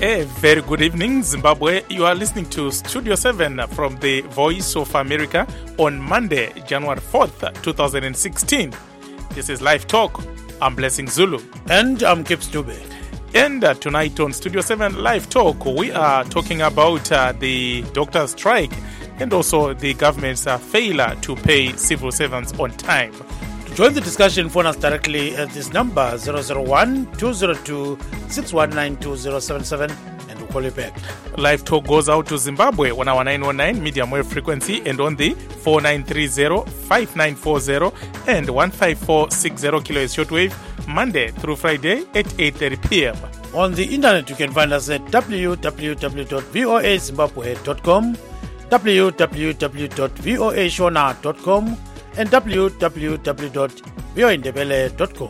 A very good evening, Zimbabwe. You are listening to Studio 7 from the Voice of America on Monday, January 4th, 2016. This is Live Talk. I'm Blessing Zulu. And I'm Gibbs Dube. And tonight on Studio 7 Live Talk, we are talking about the doctor's strike and also the government's failure to pay civil servants on time. To join the discussion, phone us directly at this number 001-202-619-2077 and we'll call you back. Live Talk goes out to Zimbabwe on our 919 medium wave frequency and on the 4930-5940 and 15460 kHz shortwave, Monday through Friday at 8:30 p.m. On the internet, you can find us at www.voazimbabwe.com, www.voashona.com, and www.voindebele.com.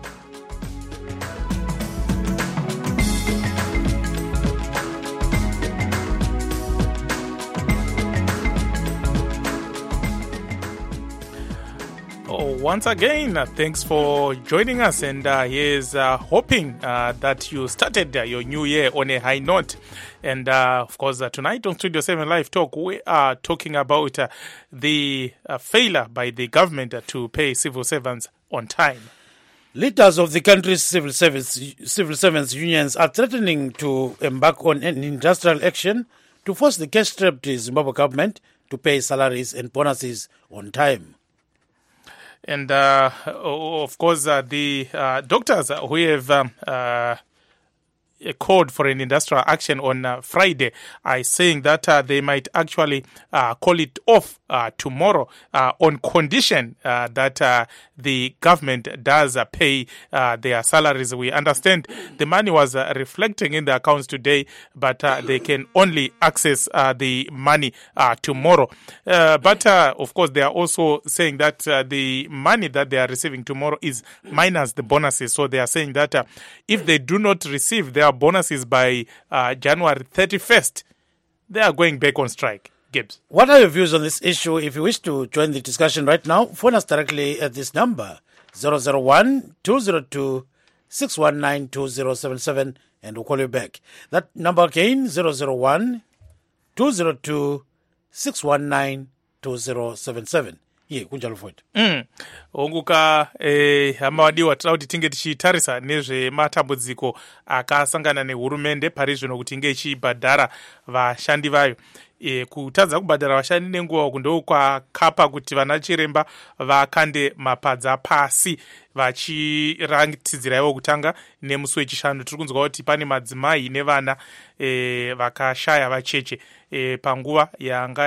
Once again, thanks for joining us, and here's hoping that you started your new year on a high note. And of course, tonight on Studio 7 Live Talk, we are talking about the failure by the government to pay civil servants on time. Leaders of the country's civil servants unions are threatening to embark on an industrial action to force the cash-strapped Zimbabwe government to pay salaries and bonuses on time. And of course, the doctors who have called for an industrial action on Friday are saying that they might actually call it off tomorrow on condition that the government does pay their salaries. We understand the money was reflecting in the accounts today, but they can only access the money tomorrow. But of course, they are also saying that the money that they are receiving tomorrow is minus the bonuses. So they are saying that if they do not receive their bonuses by January 31st, they are going back on strike. Gibbs. What are your views on this issue? If you wish to join the discussion right now, phone us directly at this number 001-202-619-2077 and we'll call you back. That number again 001-202-619-2077. Ye kunjalo futhi. Onguka hamawadiwa tinoda kuti tinge tichitarisa nezvematambudziko akasangana nehurumende pari zvino kuti inge ichibhadhara vashandi vayo. Kutadza kubhadhara vashandi nenguva ndo kwakapa kuti vana chiremba vakande mapadza pasi vachiratidzira ivo kutanga nemusi wechishanu. Tiri kunzwa kuti pane madzimai nevana vakashaya vacheche panguva yanga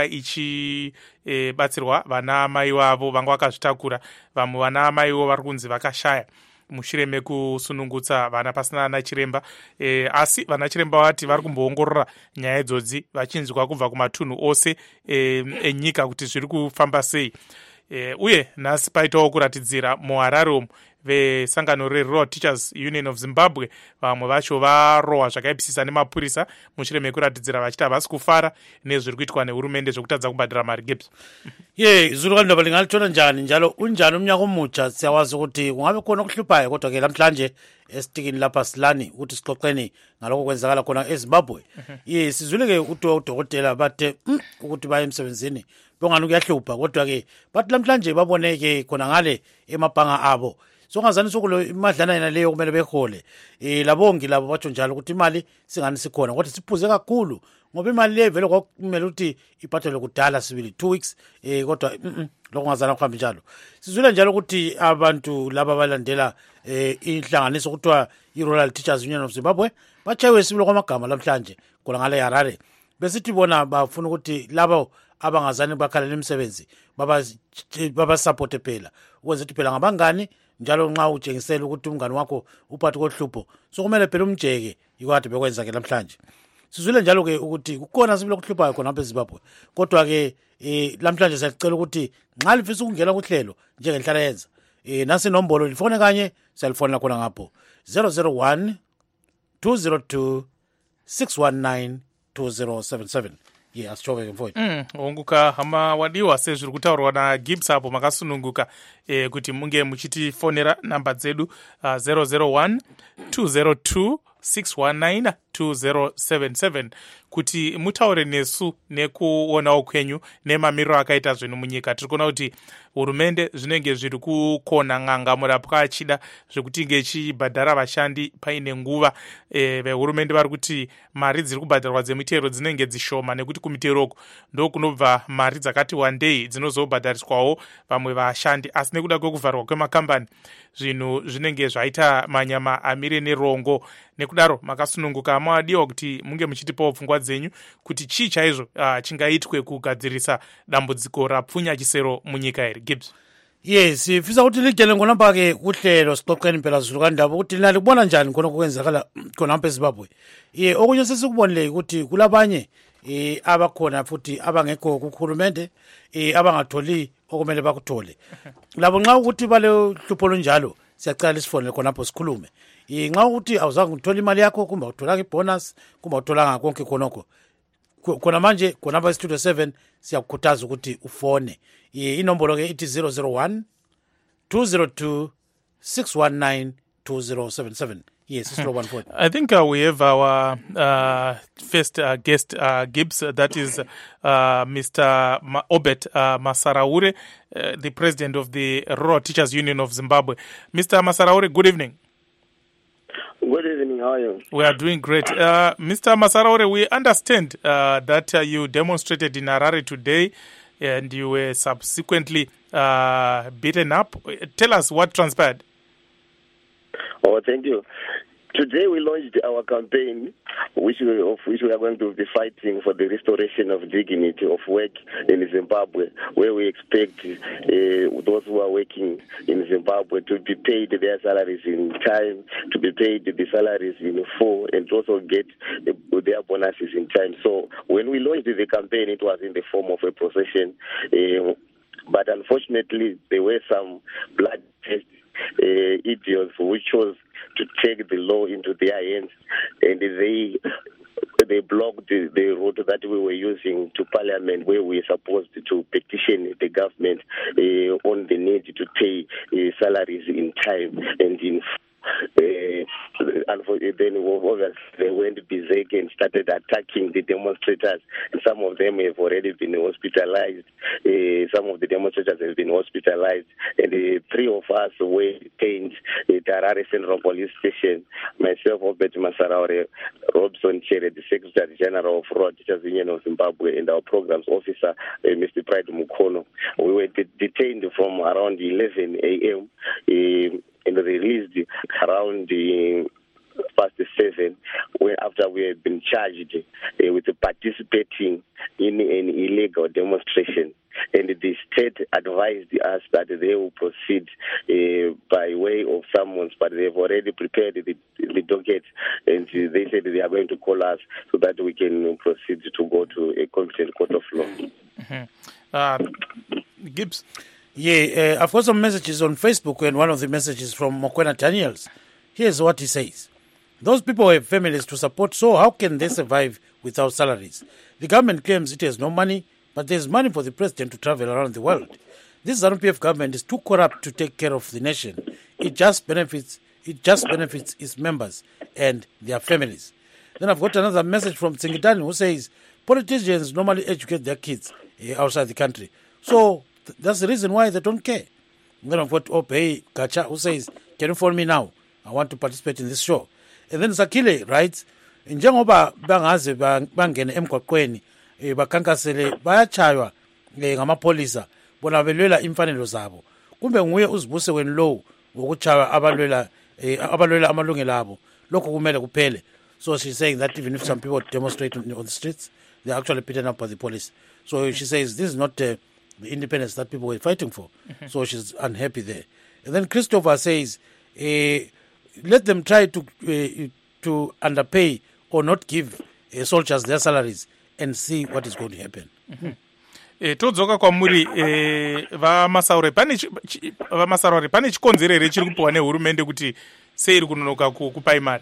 ichibatsirwa vana mai vavo vanga vakazvitakura. Vamwe vana mai vo vari kunzi vakashaya mushure mekusunungutsa vana pasina ana chiremba, asi vana chiremba vati vari kumboongorora nyaya idzodzi vachinzwa kubva kumatunhu ose enyika kuti zviri kufamba sei. Uye nhasi paitawo kuratidzira muHarare umu vesangano reRural Teachers Union of Zimbabwe, vamwe vacho varohwa zvakaipisisa nemapurisa mushure mekuratidzira vachiti havasi kufara nezviri kuitwa nehurumende zvekutadza kubhadhara mari. Gibbs. Zulu kandaba lingalithola njani njalo unjani umnyaka omutsha? Siyawazi ukuthi kungabe khona okuhluphayo, kodwa ke namhlanje esitikini lapha silani ukuthi sixoxeni ngalokho kwenzakala khona eZimbabwe. Sizwile ke udokotela bathe ukuthi baye emsebenzini bongani kuyahlupha, kodwa ke bathi namhlanje baboneke khona ngale emabhanga abo. So ngazani sokulo imadlana yena leyo kumele behole. Labongi labo batsho njalo ukuthi imali singani sikhona, kodwa siphuze kakhulu ngoba imali le vele kwakumele ukuthi iphathelwe kudala sibili 2 weeks, kodwa lokho ngazana kuhambe njalo. Sizwile njalo ukuthi abantu laba balandela inhlanganiso kuthiwa iRural Teachers Union of Zimbabwe bachayiwe sibilo kwamagama namhlanje khona ngale Harare. Besithi bona bafuna ukuthi labo abangazani bakhalele imisebenzi baba support phela ukwenza ukuthi phela ngabangani njalo nxa utshengisela ukuthi umngane wakho uphathi kohlupho so kumele phela umjeke ikwathi bekwenza ke namhlanje. Sizwile njalo ke ukuthi kukhona sibilo kuhluphayo khona lapha eZimbabwe, kodwa ke namhlanje siyacela ukuthi nxa lifisa ukungena kuhlelo njengenhlala yenza nasi nombolo lifone kanye siyalifonela khona ngapho 001-202-619-2077. asichoveke mfowethu. Onguka hama wadiwa sezviri kutaurwa naGibbs apo makasununguka kuti munge muchitifonera namba dzedu 001-202-619-2077 2077 kuti mutaure nesu nekuonawo kwenyu nemamiriro akaita zvinhu munyika. Tiri kuona kuti hurumende zvinenge zviri kukona ng'anga murapwa achida zvekuti inge ichibhadhara vashandi paine nguva. Vehurumende vari kuti mari dziri kubhadharwa dzemitero dzinenge dzishoma nekuti kumiteroko ndo kunobva mari dzakati wandei dzinozobhadhariswawo vamwe vashandi, asi nekuda kwekuvharwa kwemakambani zvinhu zvinenge zvaita manyama amire nerongo. Nekudaro makasununguka madiwa kuti munge muchitipawo pfungwa dzenyu kuti chii chaizvo chingaitwe kugadzirisa dambudziko rapfunya chisero munyika here. Gibbs. Yes, fisa kuti ligele ngona pake kuhlelo sixoxeni phela zuluka ndaba ukuthi lina libona njani khona kwenzakala khona lapha eZimbabwe. Okunye sesikubonile ukuthi kulabanye abakhona futhi abangekho kukhulumente abangatholi okumele bakuthole. Labo nxa ukuthi bale hlupho njalo siyacela isifonele khona lapho sikhulume. Nxa ukuthi awuzange uthola imali yakho kumbe uthola ibonus kumbe uthola konke khonokho. Khona manje khona lapha estudio 7 siyakukhuthaza ukuthi ufone. Inombolo ke ithi 001 202 619 2077. Yes, it's 014. I think we have our first guest, Gibbs, that is Mr. Obet Masaraure, the president of the Rural Teachers Union of Zimbabwe. Mr. Masaraure, good evening. Good evening, how are you? We are doing great. Mr. Masaraure, we understand that you demonstrated in Harare today and you were subsequently beaten up. Tell us what transpired. Oh, thank you. Today we launched our campaign, of which we are going to be fighting for the restoration of dignity of work in Zimbabwe, where we expect those who are working in Zimbabwe to be paid their salaries in time, to be paid the salaries in full, and also get their bonuses in time. So when we launched the campaign, it was in the form of a procession, but unfortunately there were some bloodthirsty idiots who chose to take the law into their hands, and they blocked the route that we were using to Parliament, where we were supposed to petition the government on the need to pay salaries in time and in and then obviously they went berserk and started attacking the demonstrators. Some of them have already been hospitalized. Some of the demonstrators have been hospitalized. And three of us were detained at Harare Central Police Station. Myself, Obet Masaraure, Robson Chere, the Secretary General of Rural Teachers Union of Zimbabwe, and our programs officer, Mr. Pride Mukono. We were detained from around 11 a.m. And released around past 7, after we had been charged with participating in an illegal demonstration. And the state advised us that they will proceed by way of summons, but they've already prepared the docket, and they said they are going to call us so that we can proceed to go to a competent court of law. Mm-hmm. Gibbs? Yeah, I've got some messages on Facebook, and one of the messages from Mokwena Daniels. Here's what he says. Those people have families to support, so how can they survive without salaries? The government claims it has no money, but there's money for the president to travel around the world. This ZANU-PF government is too corrupt to take care of the nation. It just benefits its members and their families. Then I've got another message from Tsingitani who says, politicians normally educate their kids outside the country. So that's the reason why they don't care. Then I've got Opei Gacha who says, can you phone me now? I want to participate in this show. And then Zakile writes, njengoba bangaze bangene emgwaqweni bakankasele bayachaywa ngamapolisa bona belwela imfanelo zabo. Kumbe nguye uzibuse wenlow wokuchaywa abalwela amalungelo abo. Lokho kumele kuphele. So she's saying that even if some people demonstrate on the streets, they're actually beaten up by the police. So she says this is not the independence that people were fighting for. Mm-hmm. So she's unhappy there. And then Christopher says, let them try to underpay or not give soldiers their salaries and see what is going to happen. Mm-hmm. Todzoka kwamuri vamasaure pane chikonzerere chiri kupiwa nehurumende kuti sei iri kunonoka kupa imari.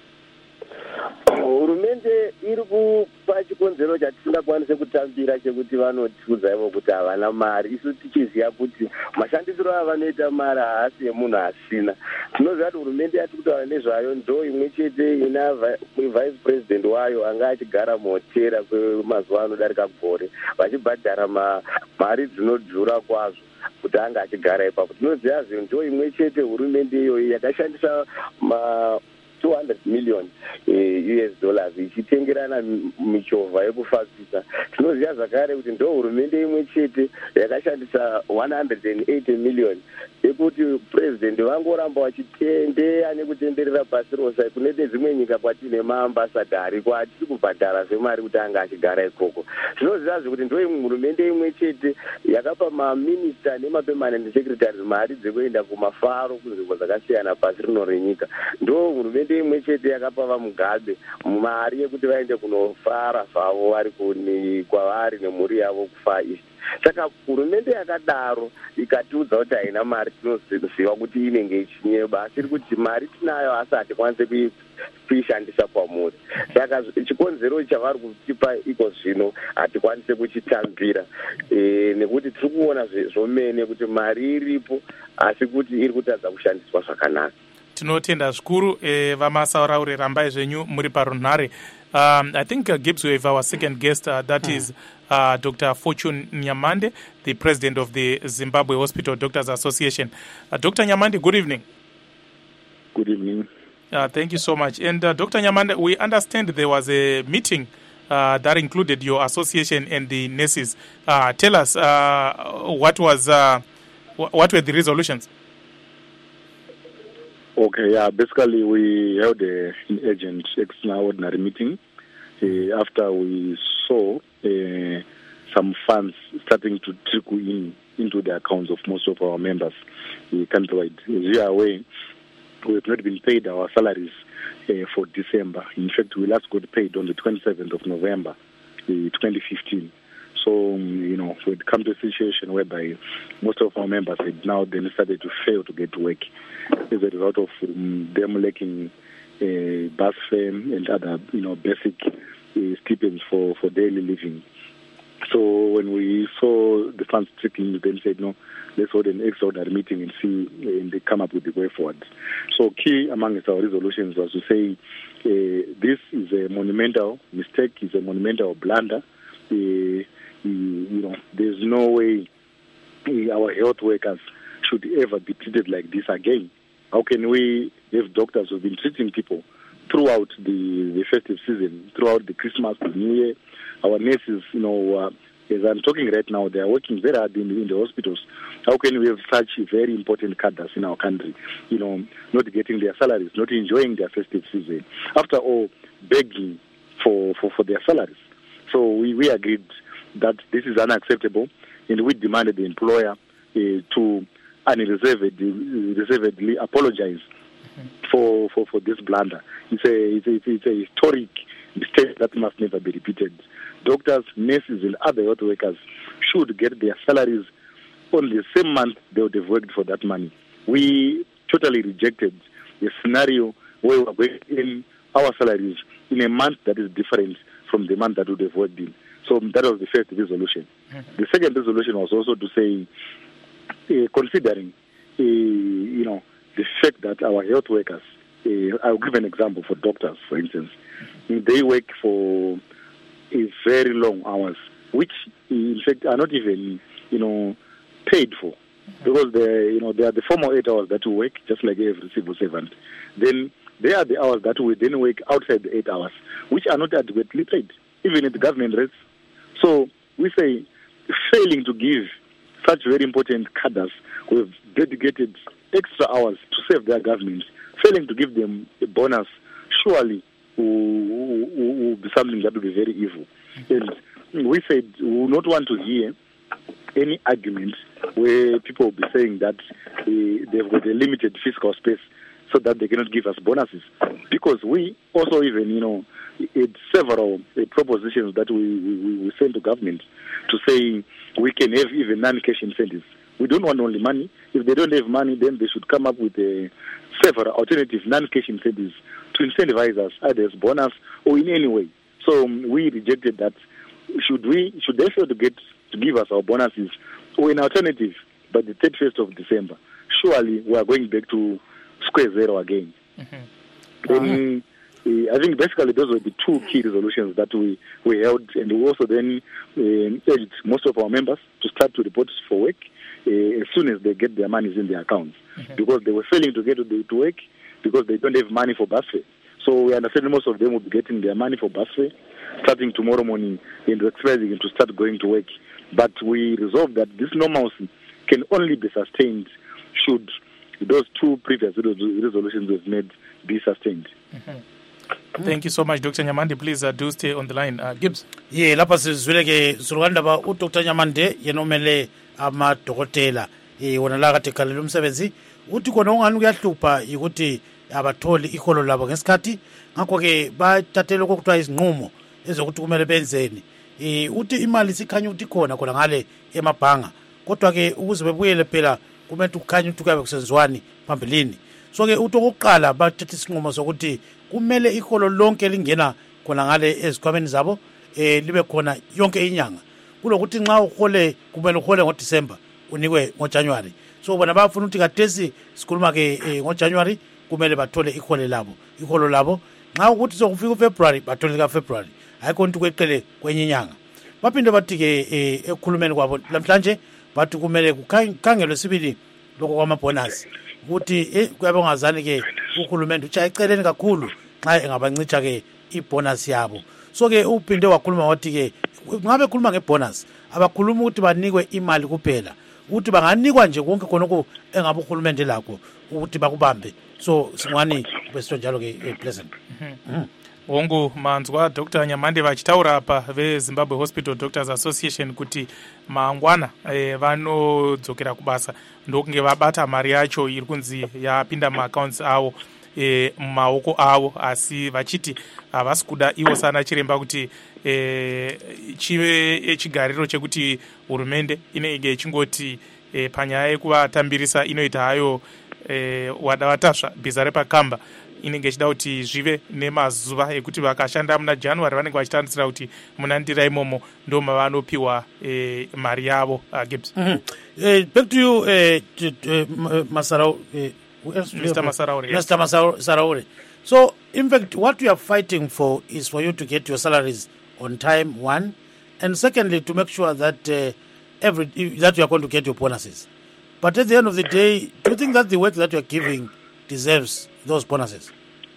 Hurumende iri kupa chikonzero chatisingakwanise kutambira chekuti vanotiudza ivo kuti havana mari. Isu tichiziva kuti mashandisiro avanoita mari haasi emunhu asina. tinoziva kuti hurumende yati kutaura nezvayo ndo imwe chete ina vice president wayo anga achigara muhotera kwemazuva anodarika gore vachibhadhara mari dzinodhura kwazvo kuti anga achigara ipapo. Tinoziva zve ndo imwe chete hurumende iyoyi yakashandisa 200 million US dollars ichitengerana michovha yekufambisa. Tinoziva zvakare kuti ndo hurumende imwe chete yakashandisa 180 million yekuti president vangoramba vachitendeya nekutenderera pasi rose kune dzimwe nyika kwatine maambasadhari kwatiri kubhadhara zvemari kuti anga achigara ikoko. Tinoziva kuti ndo hurumende imwe chete yakapa maminista nemapermanent secretaries mari dzekuenda kumafaro kunzvimbo dzakasiyana pasi rino renyika. Ndo hurumende imwe chete yakapa vaMugabe mari yekuti vaende kunofara zvavo vari kwavari nemhuri yavo kuFar East. Saka hurumende yakadaro ikatiudza kuti haina mari tinoziva kuti inenge ichinyeba, asi kuti mari tinayo asi hatikwanisi kuishandisa kwamuri. Saka chikonzero chavari kutipa iko zvino hatikwanisi kuchitambira nekuti tiri kuona zvomene kuti mari iripo asi kuti iri kutadza kushandiswa zvakanaka. Tinotenda zvikuru vamasauraure rambai zvenyu muri parunhare. I think Gibbs we have our second guest that is Dr. Fortune Nyamande, the president of the Zimbabwe Hospital Doctors Association. Dr. Nyamande, good evening. Good evening. Thank you so much. And Dr. Nyamande, we understand there was a meeting that included your association and the nurses. Tell us what were the resolutions? Okay, basically we held an urgent extraordinary meeting after we saw some funds starting to trickle into the accounts of most of our members countrywide. As you are aware, we have not been paid our salaries for December. In fact, we last got paid on the 27th of November, 2015. So, we had come to a situation whereby most of our members had now then started to fail to get to work as a result of them lacking bus fare and other, basic stipends for daily living. So when we saw the funds trickling, we then said, no, let's hold an extraordinary meeting and see and they come up with the way forward. So key amongst our resolutions was to say this is a monumental mistake, is a monumental blunder. There's no way our health workers should ever be treated like this again. How can we have doctors who've been treating people throughout the festive season, throughout the Christmas, the New Year? Our nurses, as I'm talking right now, they are working very hard in the hospitals. How can we have such very important cadres in our country, not getting their salaries, not enjoying their festive season, after all, begging for their salaries? So we agreed that this is unacceptable, and we demanded the employer to unreservedly apologize for this blunder. It's a historic mistake that must never be repeated. Doctors, nurses, and other health workers should get their salaries on the same month they would have worked for that money. We totally rejected a scenario where we are going in our salaries in a month that is different from the month that we would have worked in. So that was the first resolution. The second resolution was also to say, considering, the fact that our health workers, I'll give an example for doctors, for instance. They work for very long hours, which in fact are not even, paid for, because they are the formal 8 hours that we work, just like every civil servant. Then they are the hours that we then work outside the 8 hours, which are not adequately paid, even at the government rates. So we say, failing to give such very important cadres who have dedicated extra hours to serve their government, failing to give them a bonus, surely will be something that will be very evil. And we said we will not want to hear any argument where people will be saying that they've got a limited fiscal space so that they cannot give us bonuses. Because we also even, had several propositions that we sent to government to say we can have even non-cash incentives. We don't want only money. If they don't have money, then they should come up with several alternative non-cash incentives to incentivize us, either as bonus or in any way. So we rejected that. Should they fail to give us our bonuses or an alternative by the 31st of December, surely we are going back to square zero again. Then I think basically those were the two key resolutions that we held, and we also then urged most of our members to start to report for work as soon as they get their monies in their accounts, because they were failing to get to work because they don't have money for bus fare. So we understand most of them will be getting their money for bus fare starting tomorrow morning and expecting to start going to work. But we resolved that this normalcy can only be sustained should those two previous resolutions we've made be sustained. Thank you so much, Dr. Nyamande. Please do stay on the line. Gibbs. Yeah, lapha sizwileke sulukandaba uDr. Nyamande yena umele amadokotela wona la kade khalela umsebenzi uthi kona ungani kuyahlupha ukuthi abatholi iholo labo ngesikhathi, ngakho ke bathathele kokuthiwa izinqumo ezokuthi kumele benzeni. Uthi imali sikhanya ukuthi khona ngale emabhanga, kodwa ke ukuze bebuyele phela kumele ukukhanya ukuthi kuyabe kusenziwani phambilini. So ke uthi okokuqala bathatha isinqumo sokuthi kumele iholo lonke lingena khona ngale ezikhwameni zabo libe khona yonke inyanga, kulokuthi nxa uhole kumele uhole ngoDisemba unikwe ngoJanuary. So bona bafuna ukuthi kadesi sikhuluma ke ngoJanuary kumele bathole iholo labo nxa ukuthi sokufika uFebruary bathole kaFebruary, ayikho into kweqele kwenye inyanga. Baphinde bathi ke ekukhulumeni kwabo namhlanje bathi kumele kukhangelwe sibili lokho kwamabonus ukuthi kuyabe ngazani ke uhulumende uthi ayiceleni kakhulu nxa engabancicha ke ibonus yabo. So ke uphinde wakhuluma wathi ke ngabe khuluma ngebonus abakhuluma ukuthi banikwe imali kuphela, ukuthi banganikwa nje konke khonoko engabe uhulumende lakho ukuthi bakubambe. So singwani besito njalo ke Pleasant. Wongu manzwa Dr. Nyamande vachitaura apa veZimbabwe Hospital Doctors Association kuti mangwana vanodzokera kubasa ndokunge vabata mari yacho iri kunzi yapinda maaccounts avo mumaoko avo, asi vachiti havasi kuda ivo sana chiremba kuti chive chigariro chekuti hurumende inenge ichingoti panyaya yekuvatambirisa inoita hayo wadawatasva bhiza repakamba, inenge ichida kuti zvive nemazuva ekuti vakashanda muna January vanenge vachitandisira kuti muna ndira imomo ndo mavanopiwa mari yavo. Gibbs. Back to you, Masarau. Mr. Masaraure. Mr. Masaraure. So, in fact, what we are fighting for is for you to get your salaries on time, one, and secondly, to make sure that that you are going to get your bonuses. But at the end of the day, do you think that the work that you are giving deserves those bonuses?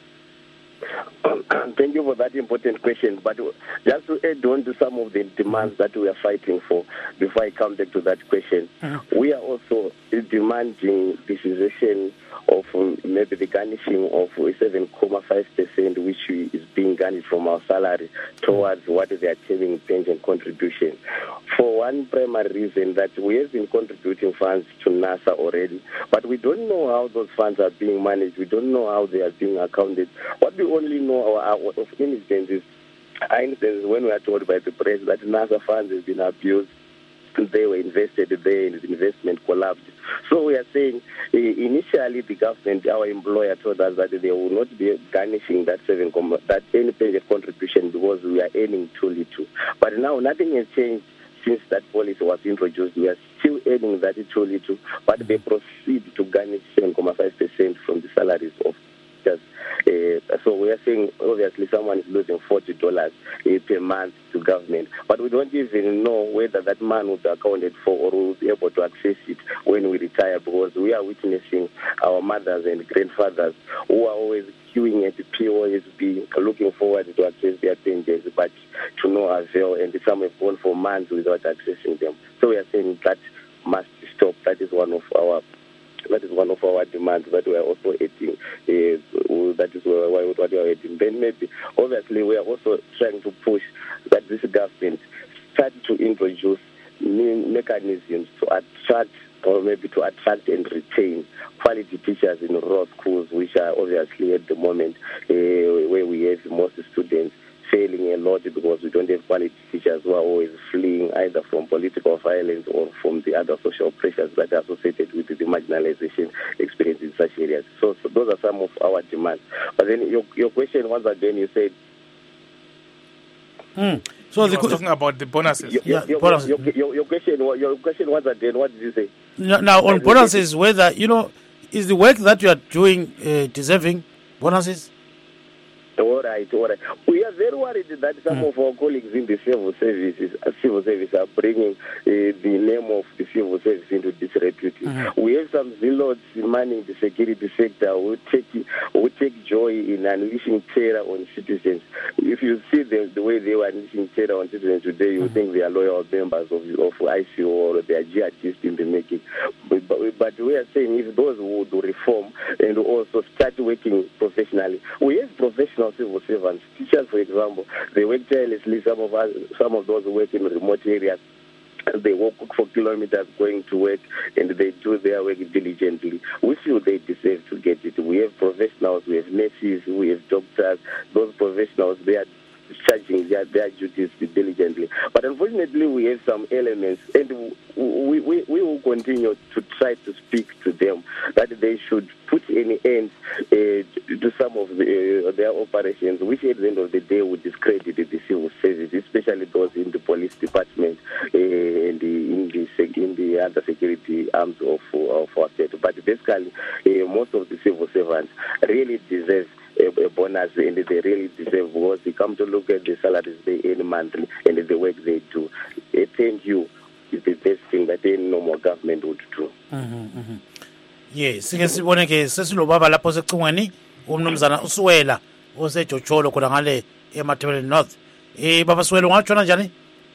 Thank you for that important question. But just to add on to some of the demands that we are fighting for, before I come back to that question, we are also demanding the cessation of maybe the garnishing of 7.5%, which is being garnished from our salary towards what they are terming pension contribution. For one primary reason, that we have been contributing funds to NASA already, but we don't know how those funds are being managed. We don't know how they are being accounted. What we only know of instances when we are told by the press that NASA funds have been abused, they were invested there and the investment collapsed. So we are saying initially the government, our employer, told us that they will not be garnishing that any pension contribution because we are earning too little. But now nothing has changed since that policy was introduced. We are still earning that too little, but they proceed to garnish 7.5% from the salaries of teachers. So we are saying obviously someone is losing $40 per month to government, but we don't even know whether that man will be accounted for or will be able to access it when we retire, because we are witnessing our mothers and grandfathers who are always queuing at the POSB looking forward to access their pensions, but to no avail, and some have gone for months without accessing them. So we are saying that must stop. That is one of our demands that we are also adding. That is what we are adding. Then maybe, obviously, we are also trying to push that this government start to introduce new mechanisms to attract, or maybe to attract and retain quality teachers in rural schools, which are obviously at the moment where we have most students failing a lot because we don't have quality teachers who are always fleeing either from political violence or from the other social pressures that are associated with the marginalization experience in such areas. So those are some of our demands. But then your question once again, you said. So the talking about the bonuses. Your question once again, what did you say? Now on bonuses, whether is the work that you are doing deserving bonuses? All right. We are very worried that some of our colleagues in the civil service are bringing the name of the civil service into disrepute. We have some zealots manning the security sector who take joy in unleashing terror on citizens. If you see the way they were unleashing terror on citizens today, you think they are loyal members of ICO or they are jihadists in the making. But we are saying if those who would reform and also start working professionally, we have professional civil servants. Teachers, for example, they work tirelessly. Some of those who work in remote areas, they walk for kilometers going to work, and they do their work diligently. We feel they deserve to get it. We have professionals, we have nurses, we have doctors. Those professionals, they are discharging their duties diligently. But unfortunately, we have some elements, and we will continue to try to speak to them that they should put an end to some of their operations, which at the end of the day would discredit the civil service, especially those in the police department and in the other security arms of our state. But basically, most of the civil servants really deserve a bonus, and they really deserve, because they come to look at the salaries they earn monthly and the work they do. A thank you is the best thing that any normal government would do. Yes, sike sibone ke sesilobaba lapho secingweni umnumzana uSwela oseJoJolo khona ngale eMathebeleni North. Baba Swela ungatshona njani?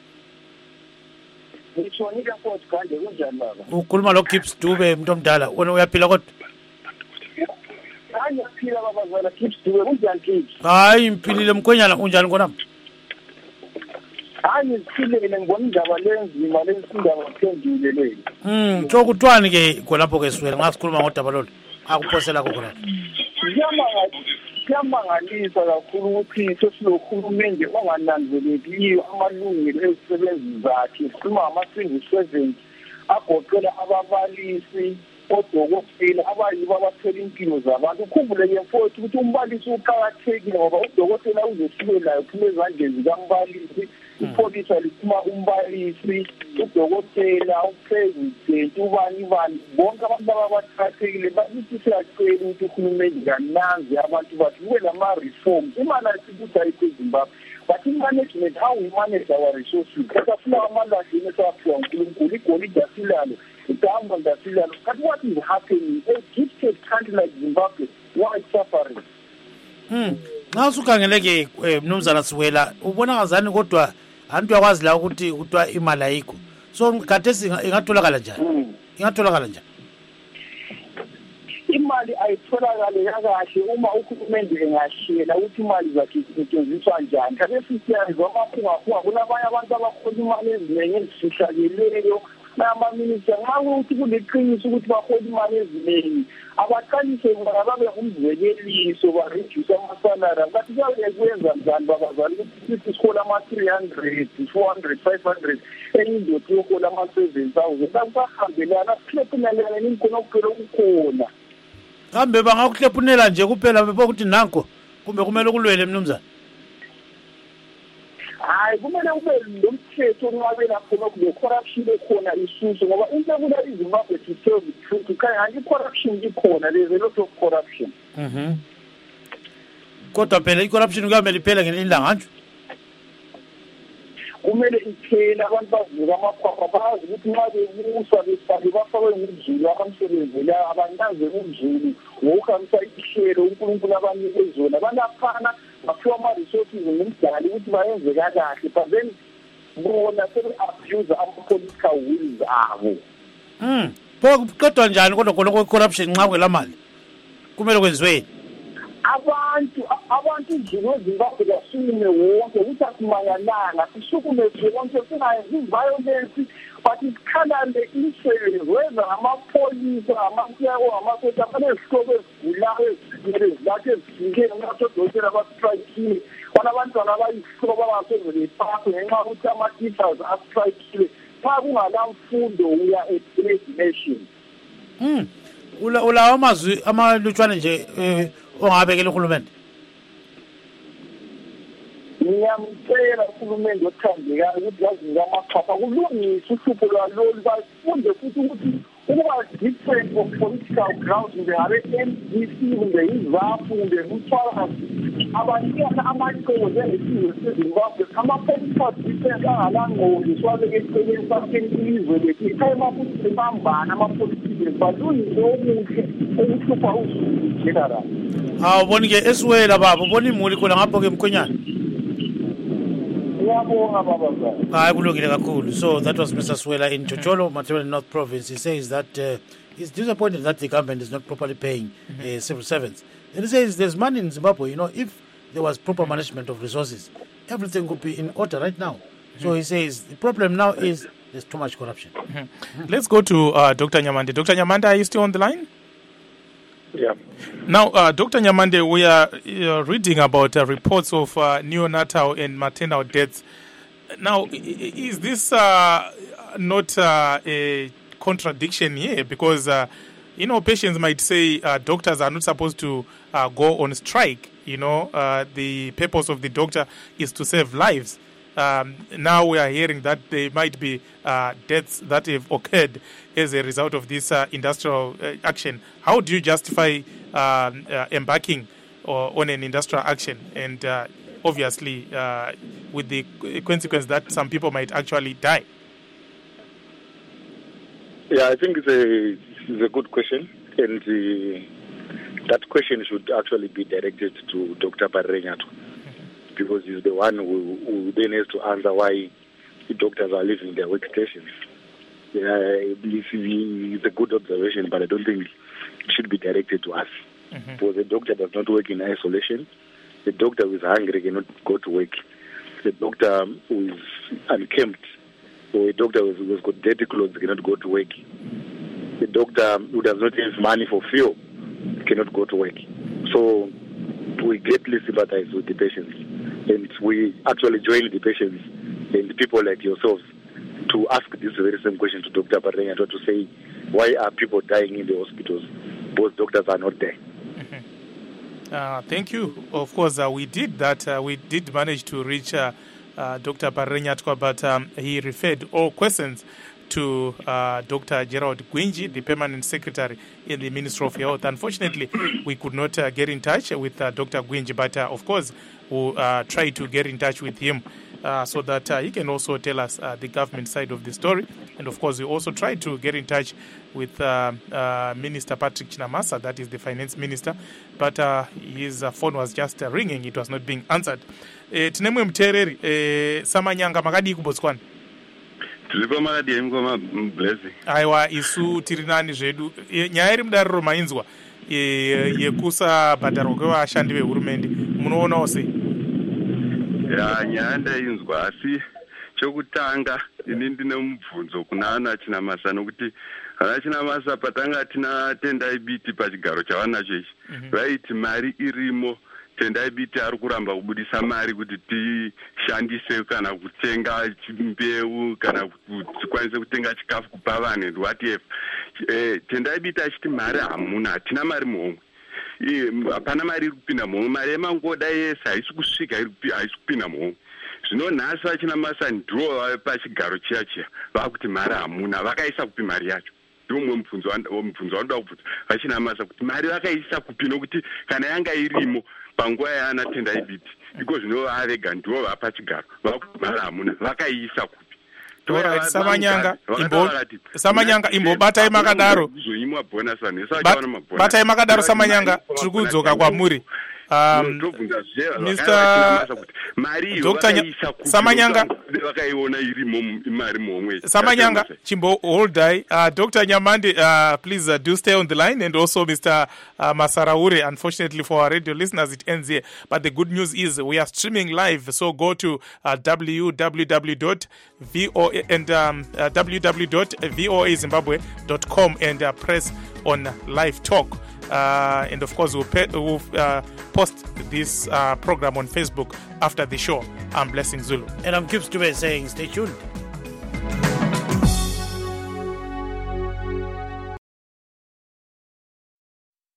Ngitshonile mfowethu kanje kunjani baba? Ukhuluma lo Gibbs Dube umuntu omdala. Wena uyaphila kodwa? Hayi ngiyaphila baba Zwela Gibbs Dube kunjani Gibbs? Hayi impilile mkhwenyana unjani khona? Hayi ngiphilile ngibona indaba lenzima lensindaba kuphendule leyo. Sokuthwani ke khonapho ke Swela ngasikhuluma ngodaba lolu. Akuphosela khona. Kuyamangalisa kakhulu ukuthi sesilohulumende ongananzelekiyo amalungelo ezisebenzi zakhe. Sikhuluma ngama-civil servants agoqela ababalisi, odokotela abayibo abathola impilo zabantu. Ukhumbule-ke mfowethu ukuthi umbalisi uqakathekile ngoba udokotela uzofike layo phuma ezandleni zikambalisi, ipholisa liphuma umbalisi, udokotela, upresident, ubani bonke abantu laba baqakathekile. Bakithi siyacela ukuthi uhulumende kananzi abantu bathi kube nama-reforms. Imali ayisithi ayikho eZimbabwe, but i-management, how we manage our resources, kasafuna amalahleni esawaphiwa uNkulunkulu, igolide asilalo, idiamond asilalo. But what is happening? A gifted country like Zimbabwe, why suffering? Nxa usukhangeleke mnumzana Swela ubona ngazani kodwa abantu yakwazi la ukuthi kuthiwa imali ayikho. So khathesi ingatholakala njani? Ingatholakala njani? Imali ayitholakale kahle uma uhulumende engashela ukuthi imali zakhe zisetshenziswa njani. Khathesi siyazwa amaphunga kunabanye abantu abahola imali eziningi ezifihlakeleyo. Amaminista nxa ukuthi kuliqiniso ukuthi bahola imali eziningi, abaqalise bona babe umzekeliso bareduce amasalari. But kuyakwenza njani babazali ukuthi sihola ama-300, 400, 500 enye indoda yohola ama-7,000. Akubahambelana sihlephunelana nimkhona kuphela ukukhona. Kambe bangakuhlephunela nje kuphela bebokuthi nanko kumbe kumele kulwele mnumzana? Hayi kumele kube lomthetho onqabela khona kule corruption ekhona isuso ngoba into ekula iZimbabwe to tell the truth kanti corruption ikhona, there's a lot of corruption. Kodwa phela i-corruption kuyamele iphele ngelinye ilanga nje. Kumele iphele, abantu bavuka amakhwapha bazi ukuthi nxa bebusa besale bafakwe ngumzulu abamsebenzela abanyanzele umzulu ngokuhambisa ihlelo uNkulunkulu abanike zona. Balaphana baphiwa ama-resources ngumdali ukuthi bayenze kahle, but then bona sebe-abuse ama-political wills abo. Kodwa njani kodwa khona kwe-corruption nxa kwela mali kumele kwenziweni? Abantu injini weZimbabwe kasukume wonke ukuthi asimanyananga sisukume wonke singayenzi i-violence, but isikhalande insebenzi wenza ngamapholisa ngamasosha abanezihlobo ezigulayo ezilakhe ezifikele ngathi odokotela bastrayikile, banabantwana abayihlobo abangasezele ipapho ngenxa yokuthi ama-teachers astrayikile. Xa kunganamfundo we are a great nation. Ulawo amazwi amalutshwane nje ongabekela uhulumende? Ngiyamcela uhulumende othandekayo ukuthi yazinike amaxhapha kulungise uhlupho lwalolu, bafunde futhi ukuthi ukuba different of political grounds kumbe ngabe MDC kumbe iZAPU kumbe uMthwakazi abanikana amaqoqo njengesizwe seZimbabwe ama-political difference angalangqondo siwabeke eceleni sakheni ilizwe lethu ikhayema futhi bambana ama-politicians balungile okuhle okuhlupha uzulu general. Awuboni-ke esiwela baba ubona imuli khona ngapho-ke emkhwenyana. Hayi kulungile kakhulu. So that was Mr. Swela in Chocholo, Matabele North Province. He says that he's disappointed that the government is not properly paying civil servants. And he says there's money in Zimbabwe. If there was proper management of resources, everything would be in order right now. So he says the problem now is there's too much corruption. Let's go to Dr. Nyamande. Dr. Nyamande, are you still on the line? Yeah. Now, Dr. Nyamande, we are reading about reports of neonatal and maternal deaths. Now, is this not a contradiction here? Because, patients might say doctors are not supposed to go on strike. The purpose of the doctor is to save lives. Now we are hearing that there might be deaths that have occurred as a result of this industrial action. How do you justify embarking on an industrial action and obviously with the consequence that some people might actually die? Yeah, I think it's a good question, and that question should actually be directed to Dr. Barrenyato, because he's the one who then has to answer why the doctors are leaving their workstations. It's a good observation, but I don't think it should be directed to us. Because the doctor does not work in isolation. The doctor who is hungry cannot go to work. The doctor who is unkempt, or a doctor who has got dirty clothes cannot go to work. The doctor who does not have money for fuel cannot go to work. So we greatly sympathize with the patients, and we actually join the patients and people like yourselves to ask this very same question to Dr. Barrenyato, to say, why are people dying in the hospitals? Both doctors are not there. Thank you. Of course, we did that. We did manage to reach Dr. Barrenyato, but he referred all questions to Dr. Gerald Gwinji, the Permanent Secretary in the Ministry of Health. Unfortunately, we could not get in touch with Dr. Gwinji, but of course, we'll try to get in touch with him so that he can also tell us the government side of the story. And of course, we also tried to get in touch with Minister Patrick Chinamasa, that is the Finance Minister, but his phone was just ringing. It was not being answered. Tinemwe mtereri, samanyanga makadi kubotswana. Aiwa isu tirinani zvedu nyaya iri mudariro mainzwa yekusabhadharwa kwevashandi vehurumende munoonawo sei? Nyaya ndainzwa, asi chokutanga ini ndine mubvunzo kuna ana Chinamasa, nokuti ana Chinamasa patanga tina Tendai Biti pachigaro chavanacho ichi vaiti mari irimo. Tendai Biti ari kuramba kubudisa mari kuti tishandise kana kutenga mbeu kana tikwanise kutenga chikafu kupa vanhu and whatever. Tendai Biti achiti mari hamuna, hatina mari muhomwe. Hapana mari iri kupinda muhomwe, mari yemangoda yese haisi kusvika, haisi kupinda muhomwe. Zvino nhasi vaChinamasa ndivo pachigaro chiya vakuti mari hamuna, vakaisa kupi mari yacho? Ndomwe mubvunzo wanoda kubvunza vaChinamasa kuti mari vakaisa kupi, nokuti kana yanga irimo panguva yaana Tendai Biti iko zvino vavega ndivo vapachigaro vakuti mari hamuna, vakaisa kupi? Samanyanga imbobatai makadaro, batai makadaro Samanyanga, tiri kudzoka kwamuri. Samanyanga, Chimbo Holdai, Dr. Nyamande, please do stay on the line, and also Mr. Masaraure. Unfortunately for our radio listeners, it ends here. But the good news is we are streaming live, so go to www.voazimbabwe.com and press on live talk. And of course, we'll post this program on Facebook after the show. I'm Blessing Zulu. And I'm Cubes Dube saying stay tuned.